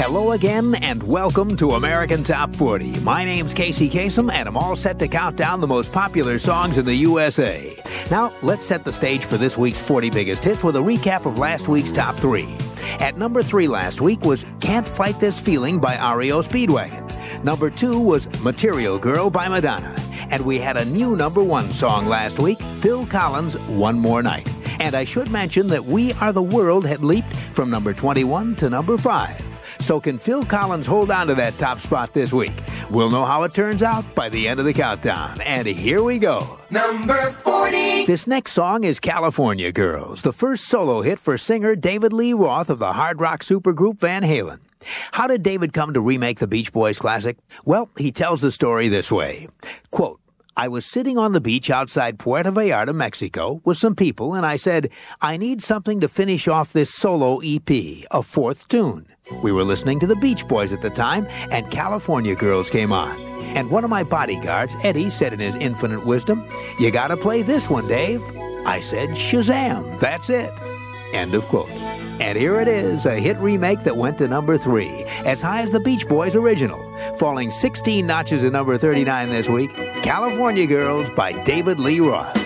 Hello again, and welcome to American Top 40. My name's Casey Kasem, and I'm all set to count down the most popular songs in the USA. Now, let's set the stage for this week's 40 biggest hits with a recap of last week's top 3. At number 3 last week was Can't Fight This Feeling by REO Speedwagon. Number 2 was Material Girl by Madonna. And we had a new number 1 song last week, Phil Collins' One More Night. And I should mention that We Are the World had leaped from number 21 to number 5. So can Phil Collins hold on to that top spot this week? We'll know how it turns out by the end of the countdown. And here we go. Number 40. This next song is California Girls, the first solo hit for singer David Lee Roth of the hard rock supergroup Van Halen. How did David come to remake the Beach Boys classic? Well, he tells the story this way. Quote, I was sitting on the beach outside Puerto Vallarta, Mexico, with some people, and I said, I need something to finish off this solo EP, a fourth tune. We were listening to the Beach Boys at the time, and California Girls came on. And one of my bodyguards, Eddie, said in his infinite wisdom, you gotta play this one, Dave. I said, Shazam, that's it. End of quote. And here it is, a hit remake that went to number 3, as high as the Beach Boys original, falling 16 notches to number 39 this week, California Girls by David Lee Roth.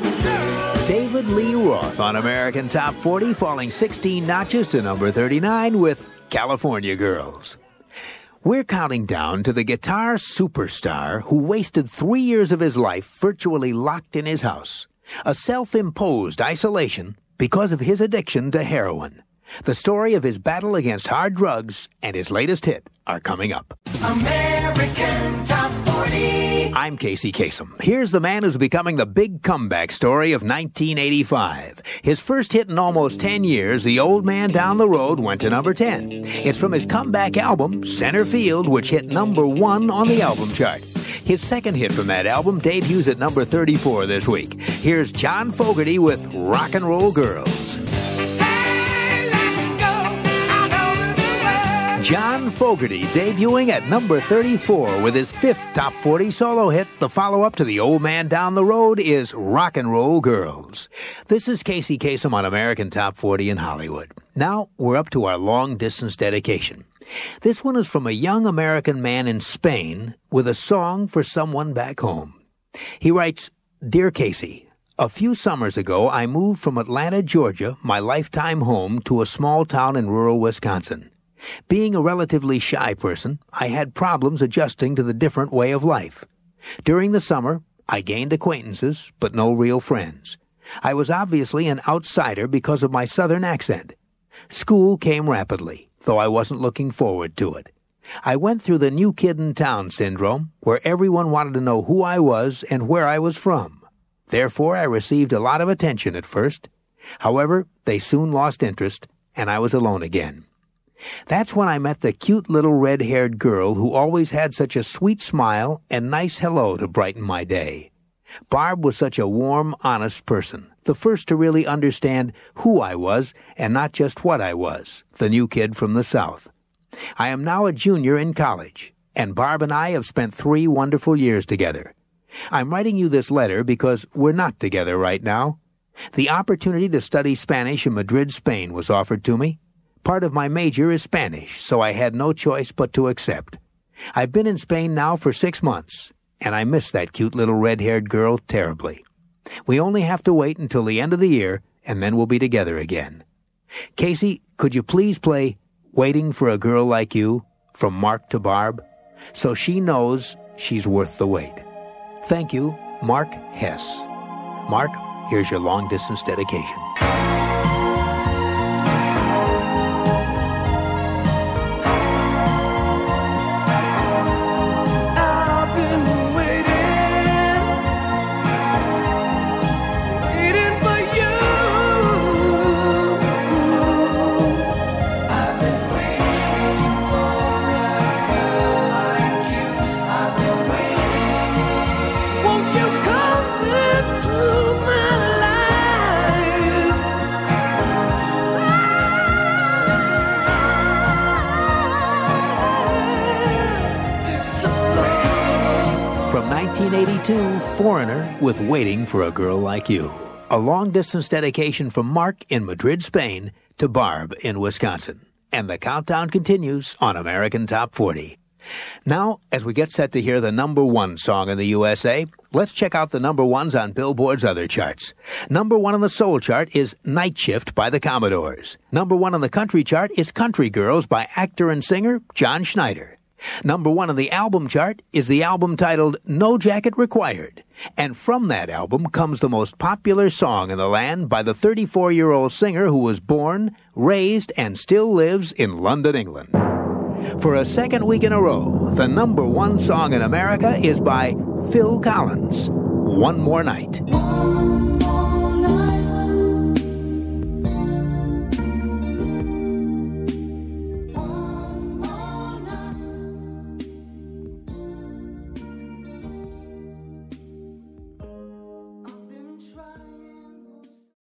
David Lee Roth on American Top 40, falling 16 notches to number 39 with California Girls. We're counting down to the guitar superstar who wasted 3 years of his life virtually locked in his house. A self-imposed isolation because of his addiction to heroin. The story of his battle against hard drugs and his latest hit are coming up. American Top 40. I'm Casey Kasem. Here's the man who's becoming the big comeback story of 1985. His first hit in almost 10 years, The Old Man Down the Road, went to number 10. It's from his comeback album, Center Field, which hit number 1 on the album chart. His second hit from that album debuts at number 34 this week. Here's John Fogerty with Rock and Roll Girls. John Fogerty debuting at number 34 with his 5th top 40 solo hit. The follow-up to The Old Man Down the Road is Rock and Roll Girls. This is Casey Kasem on American Top 40 in Hollywood. Now we're up to our long-distance dedication. This one is from a young American man in Spain with a song for someone back home. He writes, Dear Casey, a few summers ago I moved from Atlanta, Georgia, my lifetime home, to a small town in rural Wisconsin. Being a relatively shy person, I had problems adjusting to the different way of life. During the summer, I gained acquaintances, but no real friends. I was obviously an outsider because of my southern accent. School came rapidly, though I wasn't looking forward to it. I went through the new kid in town syndrome, where everyone wanted to know who I was and where I was from. Therefore, I received a lot of attention at first. However, they soon lost interest, and I was alone again. That's when I met the cute little red-haired girl who always had such a sweet smile and nice hello to brighten my day. Barb was such a warm, honest person, the first to really understand who I was and not just what I was, the new kid from the South. I am now a junior in college, and Barb and I have spent 3 wonderful years together. I'm writing you this letter because we're not together right now. The opportunity to study Spanish in Madrid, Spain was offered to me. Part of my major is Spanish, so I had no choice but to accept. I've been in Spain now for 6 months, and I miss that cute little red-haired girl terribly. We only have to wait until the end of the year, and then we'll be together again. Casey, could you please play Waiting for a Girl Like You from Mark to Barb, so she knows she's worth the wait? Thank you, Mark Hess. Mark, here's your long-distance dedication. From 1982, Foreigner with Waiting for a Girl Like You. A long-distance dedication from Mark in Madrid, Spain, to Barb in Wisconsin. and the countdown continues on American Top 40. Now, as we get set to hear the number one song in the USA, let's check out the number ones on Billboard's other charts. Number one on the soul chart is Night Shift by the Commodores. Number one on the country chart is Country Girls by actor and singer John Schneider. Number one on the album chart is the album titled No Jacket Required. And from that album comes the most popular song in the land by the 34-year-old singer who was born, raised, and still lives in London, England. For a second week in a row, the number one song in America is by Phil Collins, One More Night.